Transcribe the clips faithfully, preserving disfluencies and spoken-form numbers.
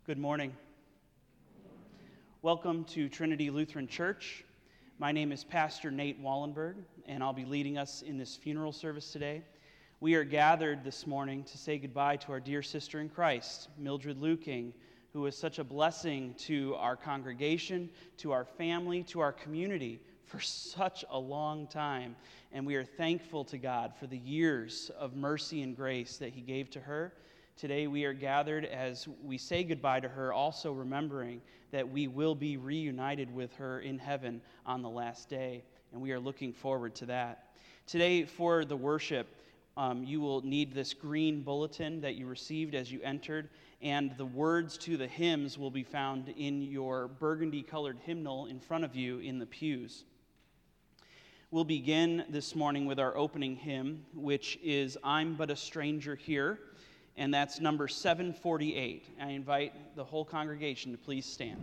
Good morning. Welcome to Trinity Lutheran Church. My name is Pastor Nate Wallenberg, and I'll be leading us in this funeral service today. We are gathered this morning to say goodbye to our dear sister in Christ, Mildred Luking, who was such a blessing to our congregation, to our family, to our community for such a long time. And we are thankful to God for the years of mercy and grace that He gave to her. Today we are gathered as we say goodbye to her, also remembering that we will be reunited with her in heaven on the last day, and we are looking forward to that. Today for the worship, um, you will need this green bulletin that you received as you entered, and the words to the hymns will be found in your burgundy-colored hymnal in front of you in the pews. We'll begin this morning with our opening hymn, which is "I'm But a Stranger Here," and that's number seven forty-eight. I invite the whole congregation to please stand.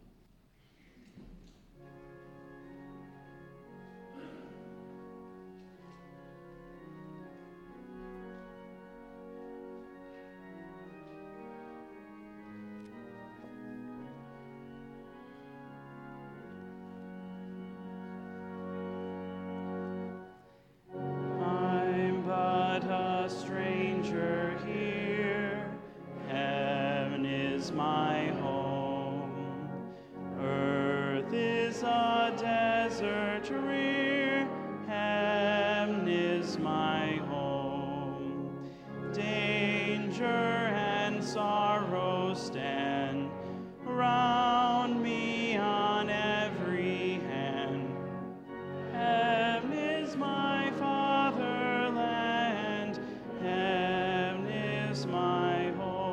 I'm but a stranger here. Heaven is my home. Earth is a desert drear. Heaven is my home. Danger and sorrow stand round me on every hand. Heaven is my fatherland. Heaven is my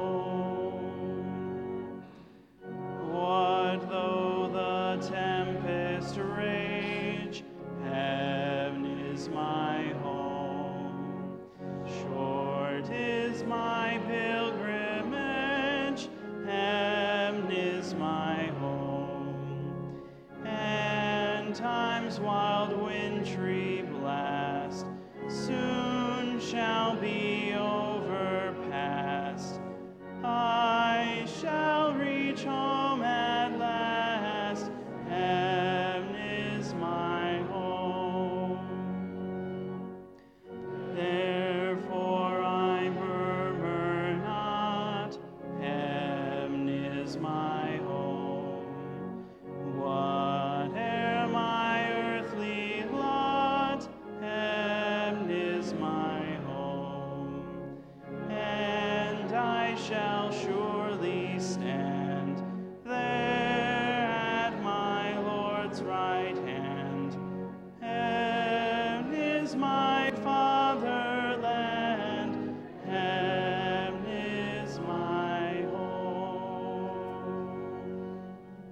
home. What though the tempest rage? Heaven is my home. Short is my pilgrimage. Heaven is my home. And time's wild wintry blast soon shall be overpast. I shall reach home at last. Heaven is my home. Therefore I murmur not. Heaven is my home. Whate'er my earthly lot, heaven is my home. And I shall surely stand there at my Lord's right hand. Heaven is my fatherland. Heaven is my home.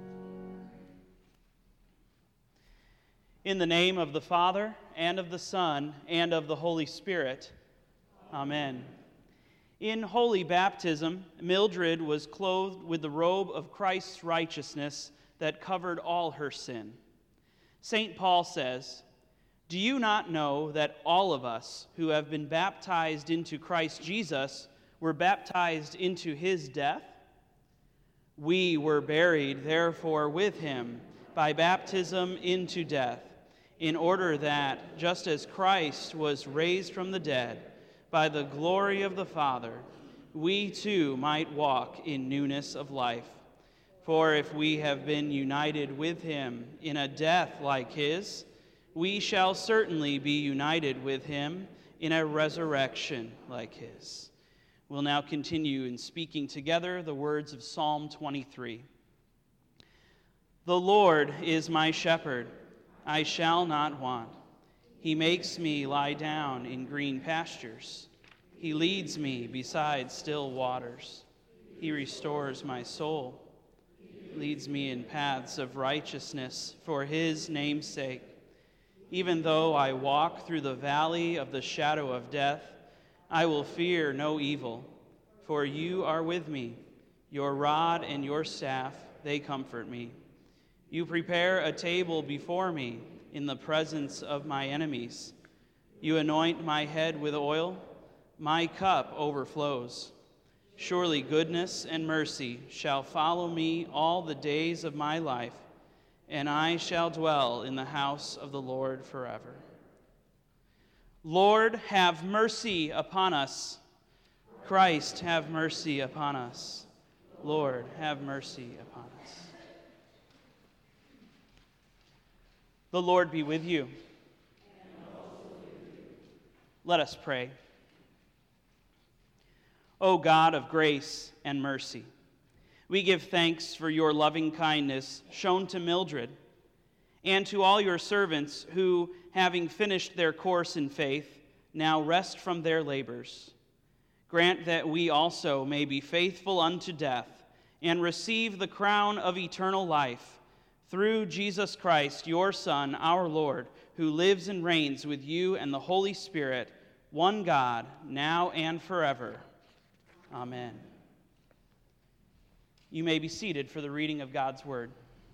In the name of the Father, and of the Son, and of the Holy Spirit, Amen. In holy baptism, Mildred was clothed with the robe of Christ's righteousness that covered all her sin. Saint Paul says, "Do you not know that all of us who have been baptized into Christ Jesus were baptized into his death? We were buried, therefore, with him by baptism into death, in order that, just as Christ was raised from the dead by the glory of the Father, we too might walk in newness of life. For if we have been united with him in a death like his, we shall certainly be united with him in a resurrection like his." We'll now continue in speaking together the words of Psalm twenty-three. "The Lord is my shepherd, I shall not want. He makes me lie down in green pastures. He leads me beside still waters. He restores my soul. Leads me in paths of righteousness for his name's sake. Even though I walk through the valley of the shadow of death, I will fear no evil, for you are with me. Your rod and your staff, they comfort me. You prepare a table before me in the presence of my enemies. You anoint my head with oil, my cup overflows. Surely goodness and mercy shall follow me all the days of my life, and I shall dwell in the house of the Lord forever. Lord, have mercy upon us. Christ, have mercy upon us. Lord, have mercy upon us. The Lord be with you. Let us pray. O God of grace and mercy, we give thanks for your loving kindness shown to Mildred and to all your servants who, having finished their course in faith, now rest from their labors. Grant that we also may be faithful unto death and receive the crown of eternal life through Jesus Christ, your Son, our Lord, who lives and reigns with you and the Holy Spirit, one God, now and forever. Amen. You may be seated for the reading of God's word.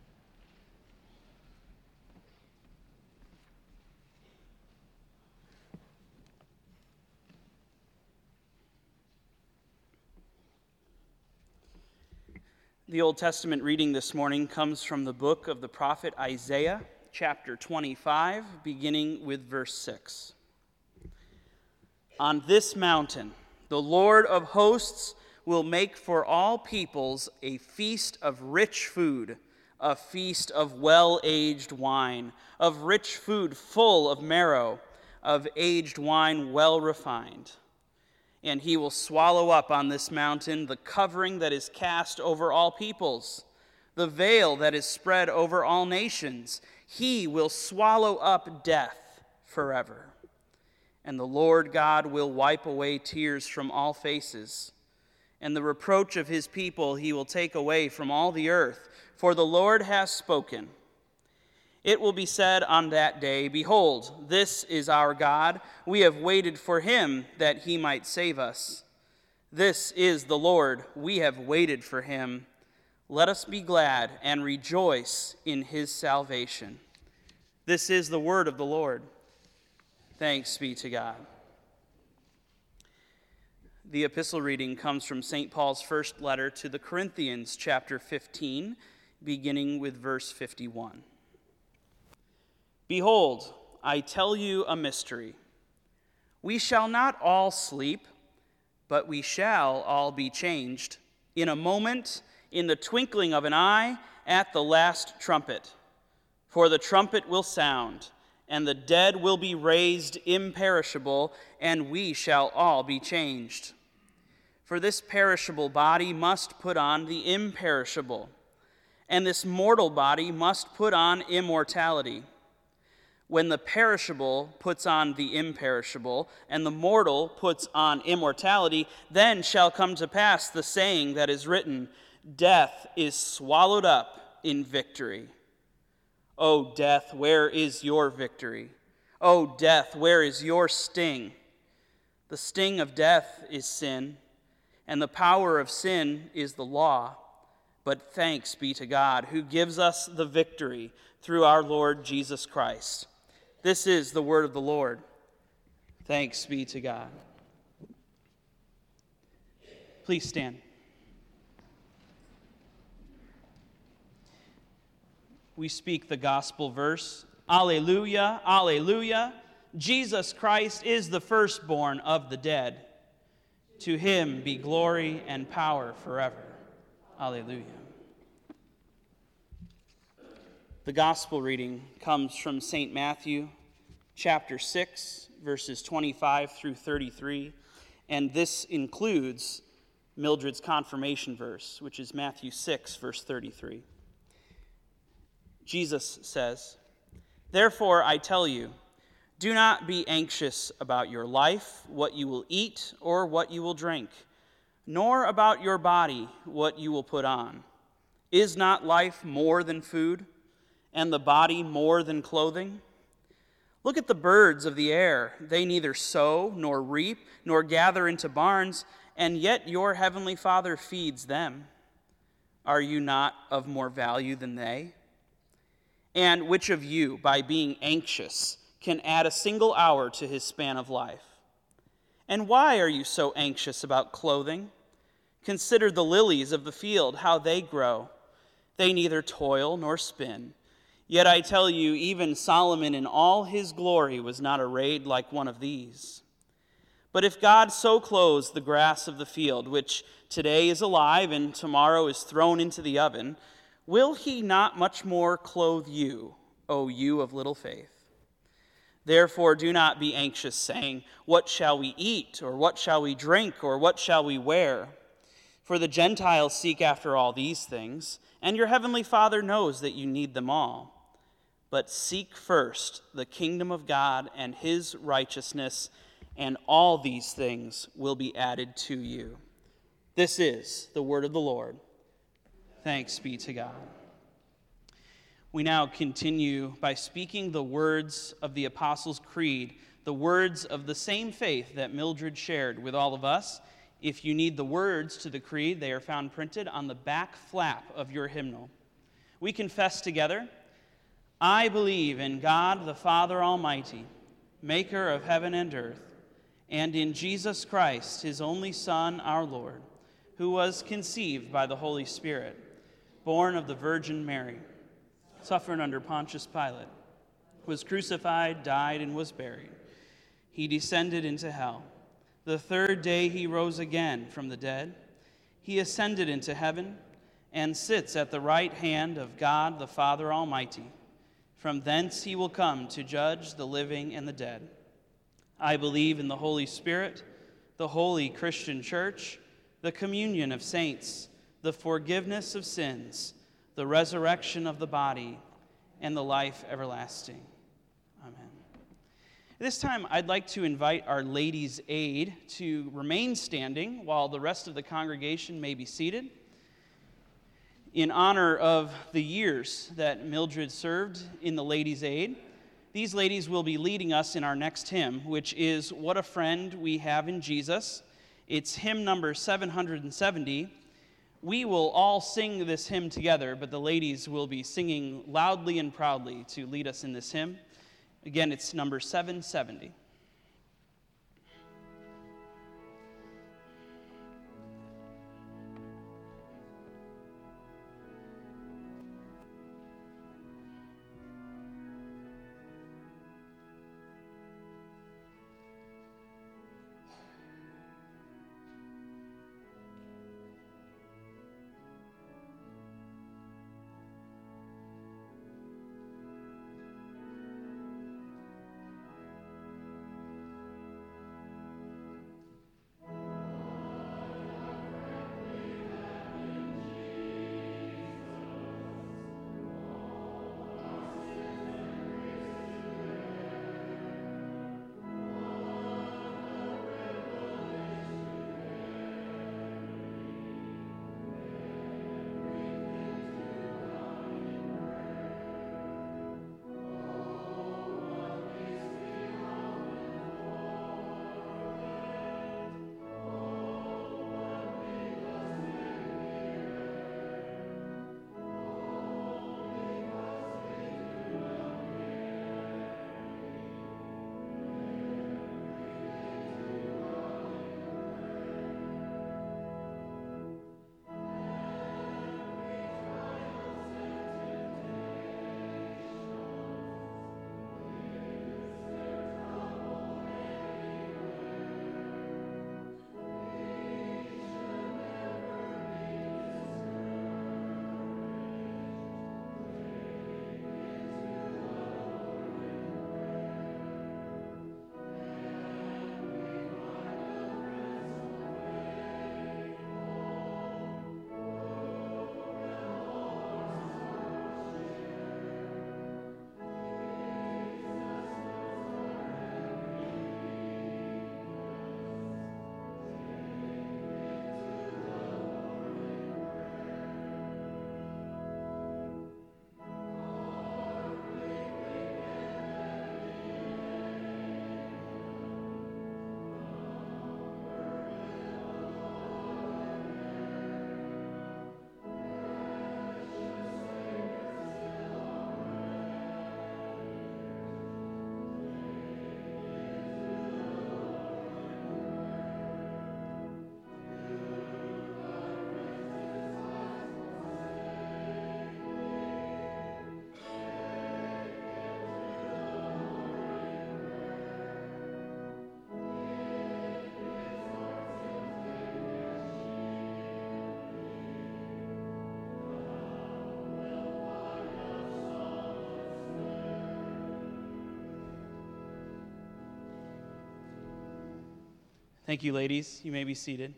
The Old Testament reading this morning comes from the book of the prophet Isaiah, chapter twenty-five, beginning with verse six. On this mountain, the Lord of hosts will make for all peoples a feast of rich food, a feast of well-aged wine, of rich food full of marrow, of aged wine well refined. And he will swallow up on this mountain the covering that is cast over all peoples, the veil that is spread over all nations. He will swallow up death forever. And the Lord God will wipe away tears from all faces, and the reproach of his people he will take away from all the earth, for the Lord has spoken. It will be said on that day, Behold, this is our God. We have waited for him that he might save us. This is the Lord. We have waited for him. Let us be glad and rejoice in his salvation. This is the word of the Lord. Thanks be to God. The epistle reading comes from Saint Paul's first letter to the Corinthians, chapter fifteen, beginning with verse fifty-one. Behold, I tell you a mystery. We shall not all sleep, but we shall all be changed in a moment, in the twinkling of an eye, at the last trumpet. For the trumpet will sound, and the dead will be raised imperishable, and we shall all be changed. For this perishable body must put on the imperishable, and this mortal body must put on immortality. When the perishable puts on the imperishable, and the mortal puts on immortality, then shall come to pass the saying that is written, Death is swallowed up in victory. O death, where is your victory? O death, where is your sting? The sting of death is sin, and the power of sin is the law. But thanks be to God, who gives us the victory through our Lord Jesus Christ. This is the word of the Lord. Thanks be to God. Please stand. We speak the gospel verse, Alleluia, Alleluia. Jesus Christ is the firstborn of the dead. To him be glory and power forever. Alleluia. The gospel reading comes from Saint Matthew, chapter six, verses twenty-five through thirty-three, and this includes Mildred's confirmation verse, which is Matthew six, verse thirty-three. Jesus says, Therefore I tell you, do not be anxious about your life, what you will eat or what you will drink, nor about your body, what you will put on. Is not life more than food, and the body more than clothing? Look at the birds of the air. They neither sow nor reap nor gather into barns, and yet your heavenly Father feeds them. Are you not of more value than they? And which of you, by being anxious, can add a single hour to his span of life? And why are you so anxious about clothing? Consider the lilies of the field, how they grow. They neither toil nor spin. Yet I tell you, even Solomon in all his glory was not arrayed like one of these. But if God so clothes the grass of the field, which today is alive and tomorrow is thrown into the oven, will he not much more clothe you, O you of little faith? Therefore do not be anxious, saying, what shall we eat, or what shall we drink, or what shall we wear? For the Gentiles seek after all these things, and your heavenly Father knows that you need them all. But seek first the kingdom of God and his righteousness, and all these things will be added to you. This is the word of the Lord. Thanks be to God. We now continue by speaking the words of the Apostles' Creed, the words of the same faith that Mildred shared with all of us. If you need the words to the creed, they are found printed on the back flap of your hymnal. We confess together, I believe in God the Father Almighty, maker of heaven and earth, and in Jesus Christ, his only Son, our Lord, who was conceived by the Holy Spirit, born of the Virgin Mary, suffered under Pontius Pilate, was crucified, died, and was buried. He descended into hell. The third day he rose again from the dead. He ascended into heaven and sits at the right hand of God the Father Almighty. From thence he will come to judge the living and the dead. I believe in the Holy Spirit, the holy Christian church, the communion of saints, the forgiveness of sins, the resurrection of the body, and the life everlasting. Amen. At this time, I'd like to invite our Ladies' Aid to remain standing while the rest of the congregation may be seated. In honor of the years that Mildred served in the Ladies' Aid, these ladies will be leading us in our next hymn, which is What a Friend We Have in Jesus. It's hymn number seven hundred seventy. We will all sing this hymn together, but the ladies will be singing loudly and proudly to lead us in this hymn. Again, it's number seven seventy. Thank you, ladies. You may be seated.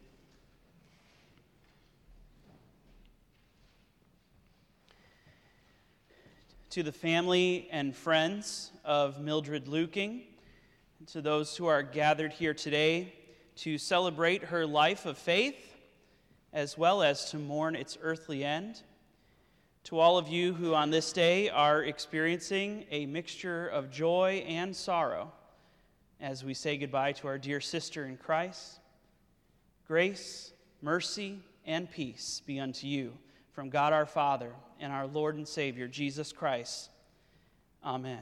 To the family and friends of Mildred Luking, to those who are gathered here today to celebrate her life of faith, as well as to mourn its earthly end, to all of you who on this day are experiencing a mixture of joy and sorrow, as we say goodbye to our dear sister in Christ, grace, mercy, and peace be unto you from God our Father and our Lord and Savior, Jesus Christ. Amen.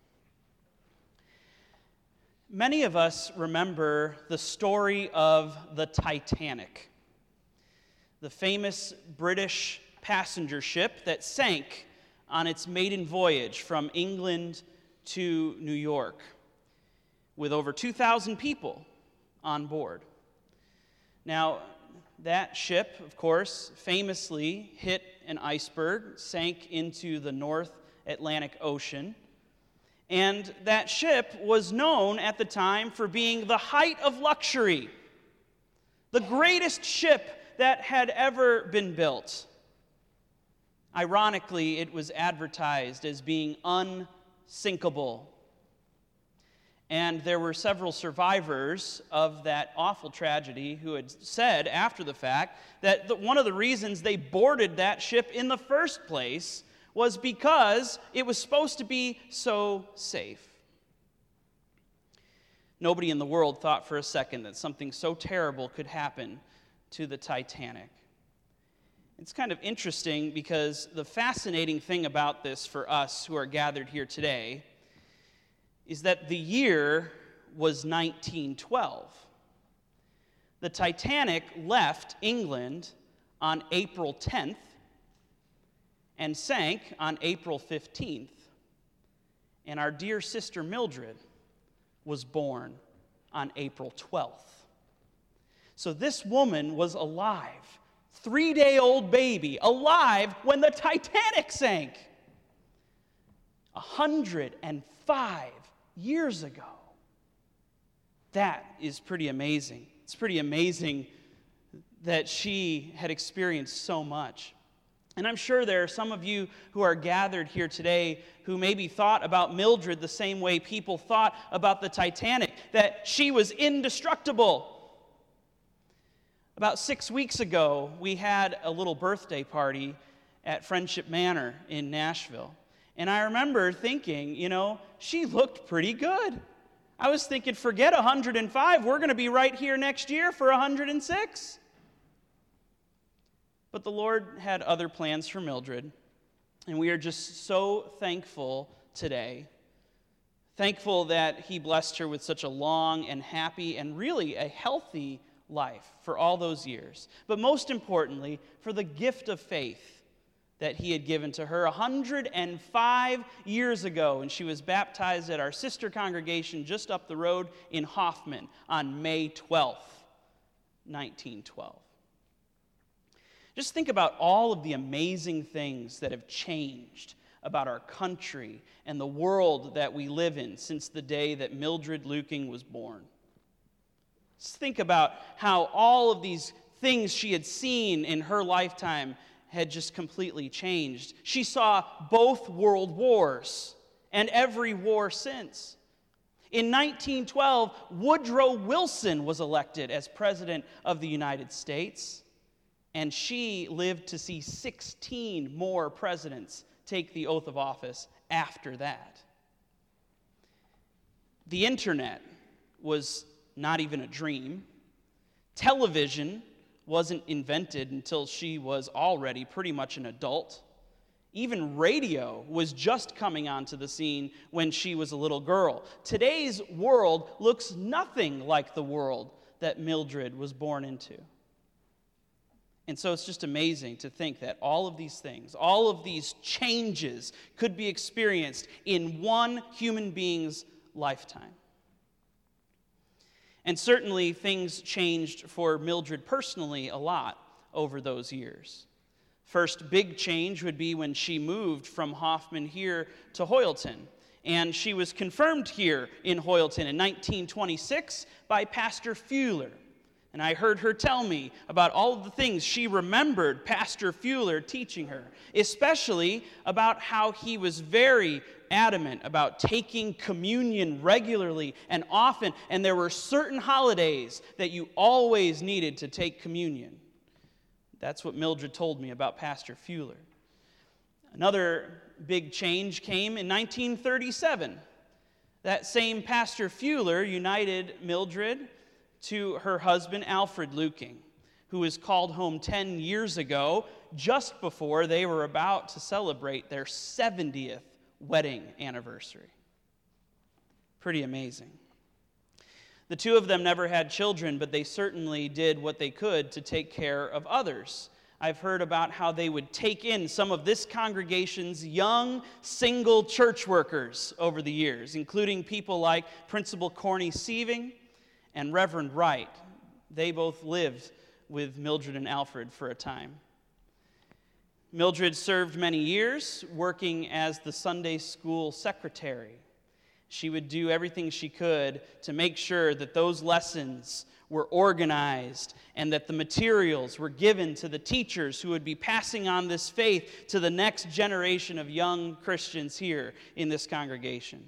Many of us remember the story of the Titanic, the famous British passenger ship that sank on its maiden voyage from England to New York, with over two thousand people on board. Now, that ship, of course, famously hit an iceberg, sank into the North Atlantic Ocean, and that ship was known at the time for being the height of luxury, the greatest ship that had ever been built. Ironically, it was advertised as being unsinkable. And there were several survivors of that awful tragedy who had said after the fact that the, one of the reasons they boarded that ship in the first place was because it was supposed to be so safe. Nobody in the world thought for a second that something so terrible could happen to the Titanic. It's kind of interesting because the fascinating thing about this for us who are gathered here today is that the year was nineteen twelve. The Titanic left England on April tenth and sank on April fifteenth. And our dear sister Mildred was born on April twelfth. So this woman was alive, three-day-old baby, alive when the Titanic sank. A hundred and five years ago. That is pretty amazing. It's pretty amazing that she had experienced so much. And I'm sure there are some of you who are gathered here today who maybe thought about Mildred the same way people thought about the Titanic, that she was indestructible. About six weeks ago, we had a little birthday party at Friendship Manor in Nashville. And I remember thinking, you know, she looked pretty good. I was thinking, forget one hundred five, we're going to be right here next year for one hundred six. But the Lord had other plans for Mildred, and we are just so thankful today. Thankful that He blessed her with such a long and happy and really a healthy life for all those years. But most importantly, for the gift of faith that He had given to her one hundred five years ago, and she was baptized at our sister congregation just up the road in Hoffman on May twelfth, nineteen twelve. Just think about all of the amazing things that have changed about our country and the world that we live in since the day that Mildred Luking was born. Just think about how all of these things she had seen in her lifetime had just completely changed. She saw both world wars and every war since. In nineteen twelve, Woodrow Wilson was elected as President of the United States, and she lived to see sixteen more presidents take the oath of office after that. The internet was not even a dream. Television wasn't invented until she was already pretty much an adult. Even radio was just coming onto the scene when she was a little girl. Today's world looks nothing like the world that Mildred was born into. And so it's just amazing to think that all of these things, all of these changes could be experienced in one human being's lifetime. And certainly things changed for Mildred personally a lot over those years. First big change would be when she moved from Hoffman here to Hoyleton. And she was confirmed here in Hoyleton in nineteen twenty-six by Pastor Fuller. And I heard her tell me about all of the things she remembered Pastor Fuller teaching her, especially about how he was very adamant about taking communion regularly and often, and there were certain holidays that you always needed to take communion. That's what Mildred told me about Pastor Fuller. Another big change came in nineteen thirty-seven. That same Pastor Fuller united Mildred to her husband, Alfred Luking, who was called home ten years ago, just before they were about to celebrate their seventieth wedding anniversary. Pretty amazing. The two of them never had children, but they certainly did what they could to take care of others. I've heard about how they would take in some of this congregation's young, single church workers over the years, including people like Principal Corny Sieving and Reverend Wright. They both lived with Mildred and Alfred for a time. Mildred served many years working as the Sunday school secretary. She would do everything she could to make sure that those lessons were organized and that the materials were given to the teachers who would be passing on this faith to the next generation of young Christians here in this congregation.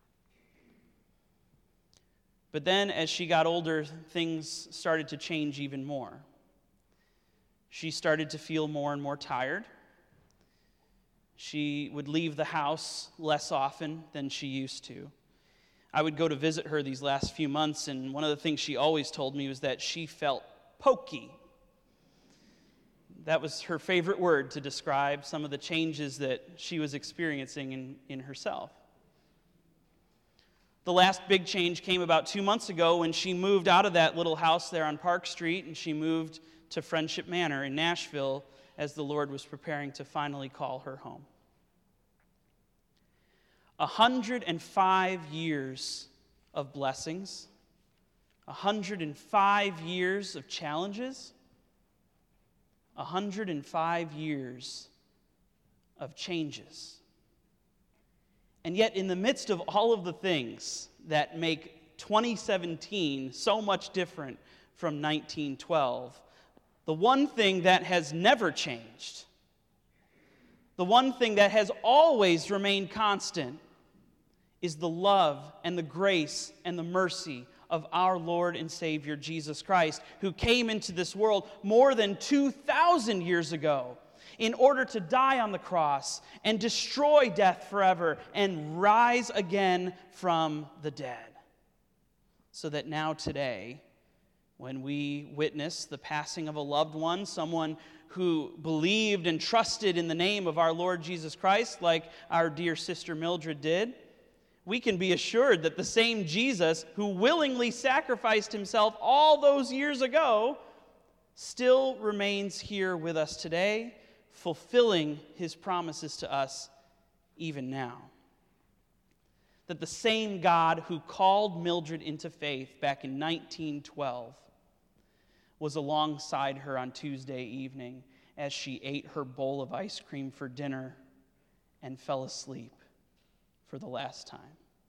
But then, as she got older, things started to change even more. She started to feel more and more tired. She would leave the house less often than she used to. I would go to visit her these last few months, and one of the things she always told me was that she felt pokey. That was her favorite word to describe some of the changes that she was experiencing in, in herself. The last big change came about two months ago when she moved out of that little house there on Park Street, and she moved to Friendship Manor in Nashville as the Lord was preparing to finally call her home. A hundred and five years of blessings, a hundred and five years of challenges, a hundred and five years of changes. And yet, in the midst of all of the things that make twenty seventeen so much different from nineteen twelve, the one thing that has never changed, the one thing that has always remained constant, is the love and the grace and the mercy of our Lord and Savior Jesus Christ, who came into this world more than two thousand years ago in order to die on the cross and destroy death forever and rise again from the dead. So that now today, when we witness the passing of a loved one, someone who believed and trusted in the name of our Lord Jesus Christ, like our dear sister Mildred did, we can be assured that the same Jesus who willingly sacrificed himself all those years ago still remains here with us today, fulfilling his promises to us even now. That the same God who called Mildred into faith back in nineteen twelve was alongside her on Tuesday evening as she ate her bowl of ice cream for dinner and fell asleep for the last time.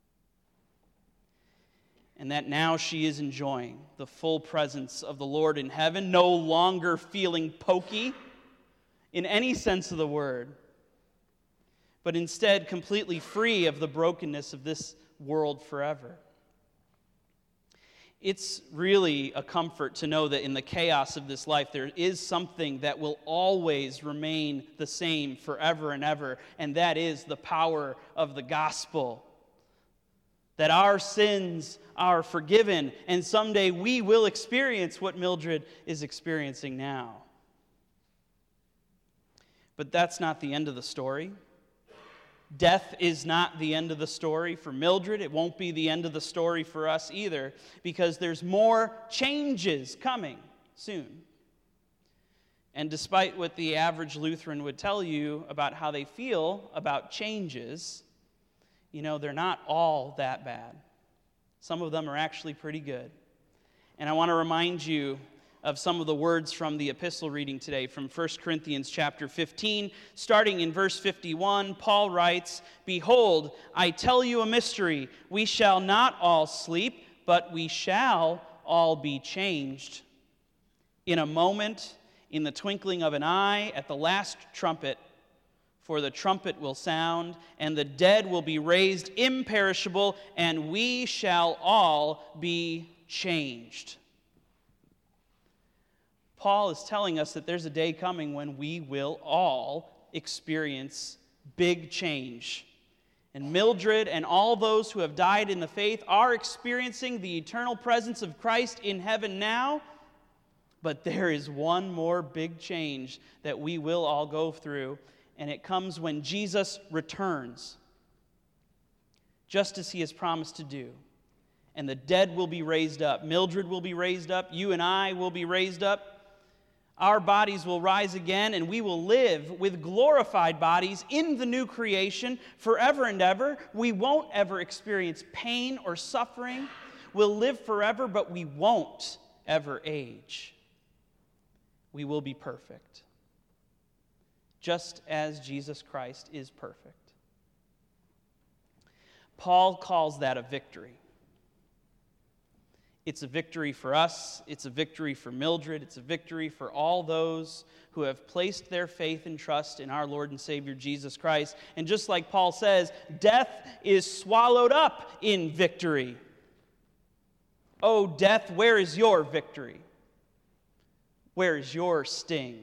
And that now she is enjoying the full presence of the Lord in heaven, no longer feeling pokey in any sense of the word, but instead completely free of the brokenness of this world forever. It's really a comfort to know that in the chaos of this life, there is something that will always remain the same forever and ever, and that is the power of the gospel. That our sins are forgiven, and someday we will experience what Mildred is experiencing now. But that's not the end of the story. Death is not the end of the story for Mildred. It won't be the end of the story for us either, because there's more changes coming soon. And despite what the average Lutheran would tell you about how they feel about changes, you know, they're not all that bad. Some of them are actually pretty good. And I want to remind you of some of the words from the epistle reading today from First Corinthians chapter fifteen. Starting in verse fifty-one, Paul writes, "Behold, I tell you a mystery. We shall not all sleep, but we shall all be changed In a moment, in the twinkling of an eye, at the last trumpet, for the trumpet will sound, and the dead will be raised imperishable, and we shall all be changed. Paul is telling us that there's a day coming when we will all experience big change. And Mildred and all those who have died in the faith are experiencing the eternal presence of Christ in heaven now. But there is one more big change that we will all go through, and it comes when Jesus returns, just as he has promised to do. And the dead will be raised up. Mildred will be raised up. You and I will be raised up. Our bodies will rise again, and we will live with glorified bodies in the new creation forever and ever. We won't ever experience pain or suffering. We'll live forever, but we won't ever age. We will be perfect, just as Jesus Christ is perfect. Paul calls that a victory. It's a victory for us. It's a victory for Mildred. It's a victory for all those who have placed their faith and trust in our Lord and Savior Jesus Christ. And just like Paul says, death is swallowed up in victory. Oh, death, where is your victory? Where is your sting?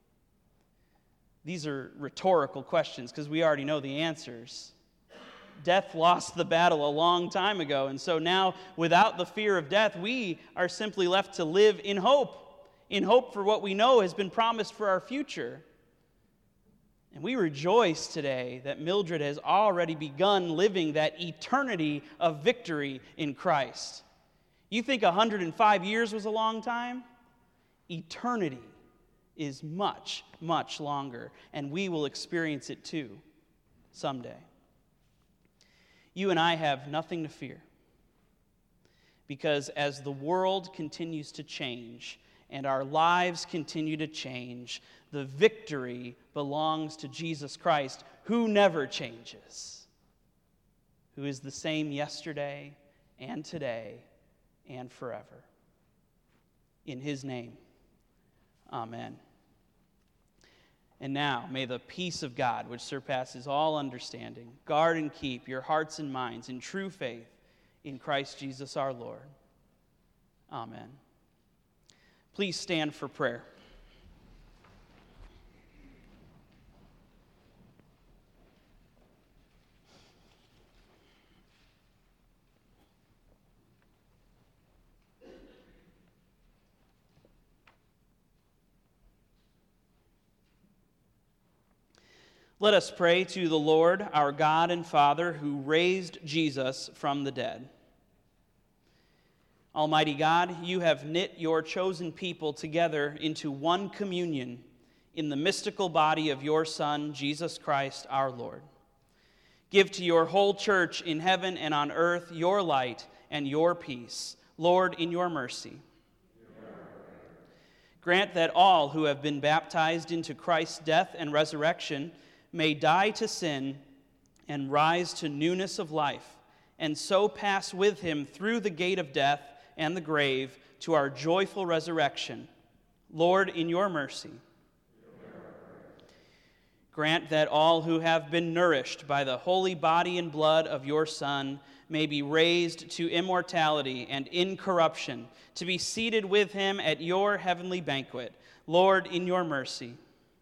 These are rhetorical questions because we already know the answers. Death lost the battle a long time ago, and so now, without the fear of death, we are simply left to live in hope, in hope for what we know has been promised for our future. And we rejoice today that Mildred has already begun living that eternity of victory in Christ. You think one hundred five years was a long time? Eternity is much, much longer, and we will experience it too someday. You and I have nothing to fear, because as the world continues to change and our lives continue to change, the victory belongs to Jesus Christ, who never changes, who is the same yesterday and today and forever. In his name, amen. And now, may the peace of God, which surpasses all understanding, guard and keep your hearts and minds in true faith in Christ Jesus our Lord. Amen. Please stand for prayer. Let us pray to the Lord, our God and Father, who raised Jesus from the dead. Almighty God, you have knit your chosen people together into one communion in the mystical body of your Son, Jesus Christ, our Lord. Give to your whole church in heaven and on earth your light and your peace. Lord, in your mercy. Grant that all who have been baptized into Christ's death and resurrection may die to sin and rise to newness of life, and so pass with him through the gate of death and the grave to our joyful resurrection. Lord, in your mercy. Grant that all who have been nourished by the holy body and blood of your Son may be raised to immortality and incorruption, to be seated with him at your heavenly banquet. Lord, in your mercy.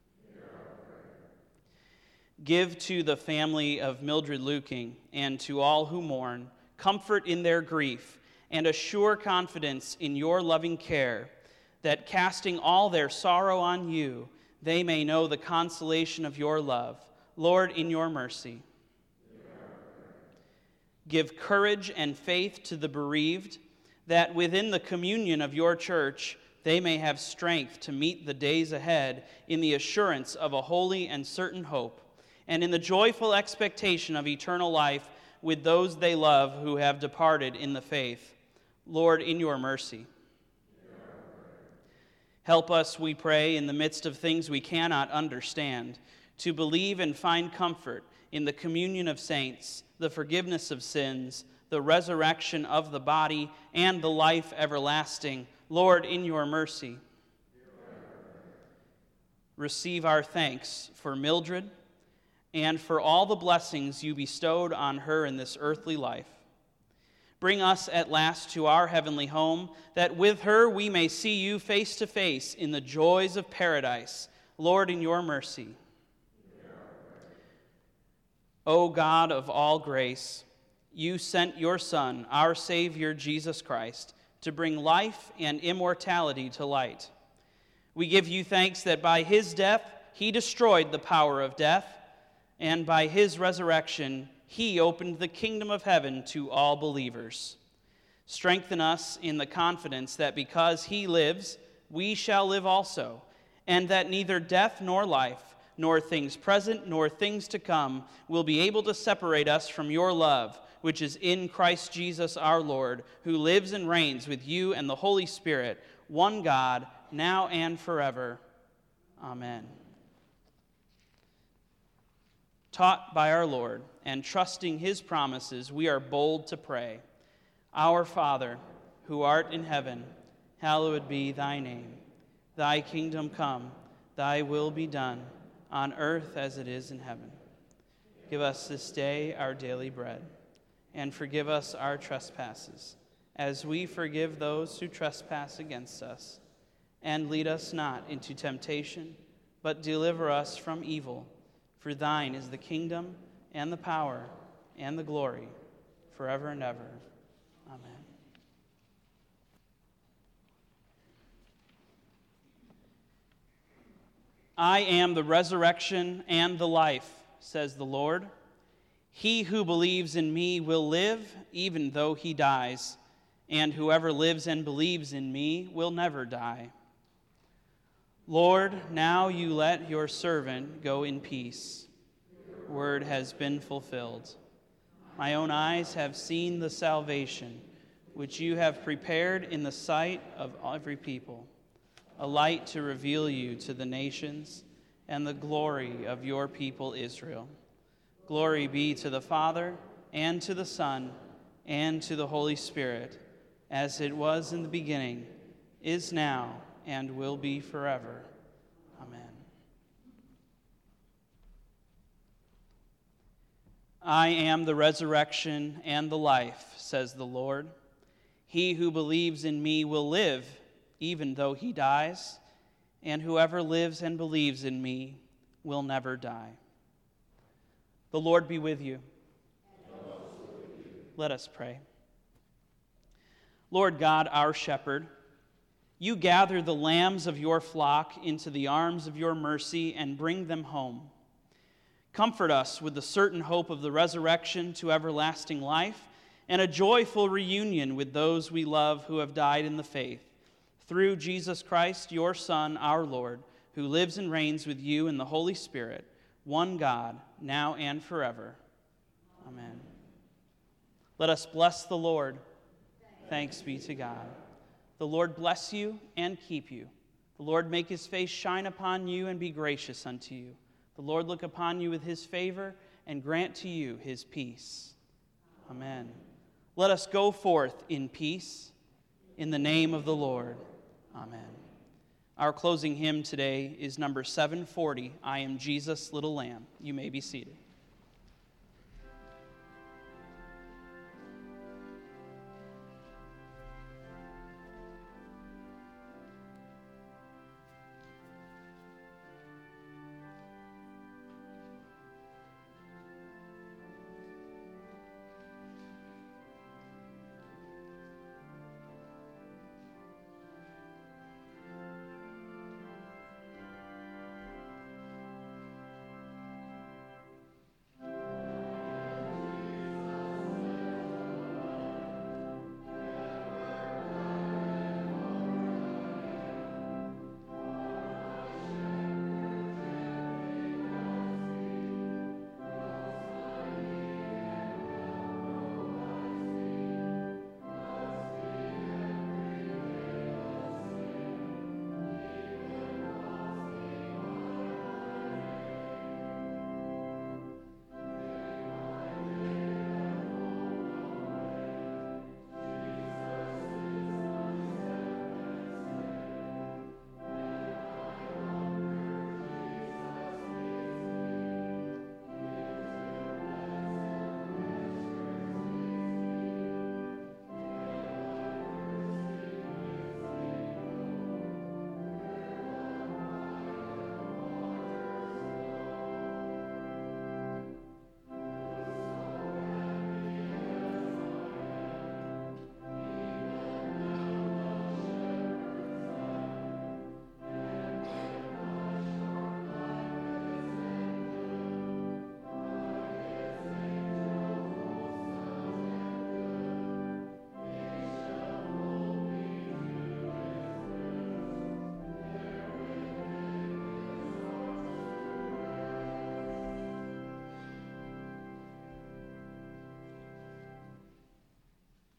Give to the family of Mildred Luking and to all who mourn comfort in their grief and a sure confidence in your loving care, that casting all their sorrow on you, they may know the consolation of your love. Lord, in your mercy. Give courage and faith to the bereaved, that within the communion of your church they may have strength to meet the days ahead in the assurance of a holy and certain hope, and in the joyful expectation of eternal life with those they love who have departed in the faith. Lord, in your mercy. Help us, we pray, in the midst of things we cannot understand, to believe and find comfort in the communion of saints, the forgiveness of sins, the resurrection of the body, and the life everlasting. Lord, in your mercy. receive our thanks for Mildred and for all the blessings you bestowed on her in this earthly life. Bring us at last to our heavenly home, that with her we may see you face to face in the joys of paradise. Lord, in your mercy. O God of all grace, you sent your Son, our Savior Jesus Christ, to bring life and immortality to light. We give you thanks that by his death he destroyed the power of death, and by his resurrection he opened the kingdom of heaven to all believers. Strengthen us in the confidence that because he lives, we shall live also, and that neither death nor life, nor things present nor things to come, will be able to separate us from your love, which is in Christ Jesus our Lord, who lives and reigns with you and the Holy Spirit, one God, now and forever. Amen. Taught by our Lord and trusting his promises, we are bold to pray. Our Father, who art in heaven, hallowed be thy name. Thy kingdom come, thy will be done, on earth as it is in heaven. Give us this day our daily bread, and forgive us our trespasses, as we forgive those who trespass against us. And lead us not into temptation, but deliver us from evil. For thine is the kingdom, and the power, and the glory, forever and ever. Amen. I am the resurrection and the life, says the Lord. He who believes in me will live, even though he dies, and whoever lives and believes in me will never die. Lord, now you let your servant go in peace. Your word has been fulfilled. My own eyes have seen the salvation which you have prepared in the sight of every people, a light to reveal you to the nations and the glory of your people Israel. Glory be to the Father, and to the Son, and to the Holy Spirit, as it was in the beginning, is now, and will be forever. Amen. I am the resurrection and the life, says the Lord. He who believes in me will live, even though he dies, and whoever lives and believes in me will never die. The Lord be with you. And also with you. Let us pray. Lord God, our shepherd, you gather the lambs of your flock into the arms of your mercy and bring them home. Comfort us with the certain hope of the resurrection to everlasting life and a joyful reunion with those we love who have died in the faith. Through Jesus Christ, your Son, our Lord, who lives and reigns with you in the Holy Spirit, one God, now and forever. Amen. Let us bless the Lord. Thanks be to God. The Lord bless you and keep you. The Lord make his face shine upon you and be gracious unto you. The Lord look upon you with his favor and grant to you his peace. Amen. Let us go forth in peace in the name of the Lord. Amen. Our closing hymn today is number seven forty, I Am Jesus' Little Lamb. You may be seated.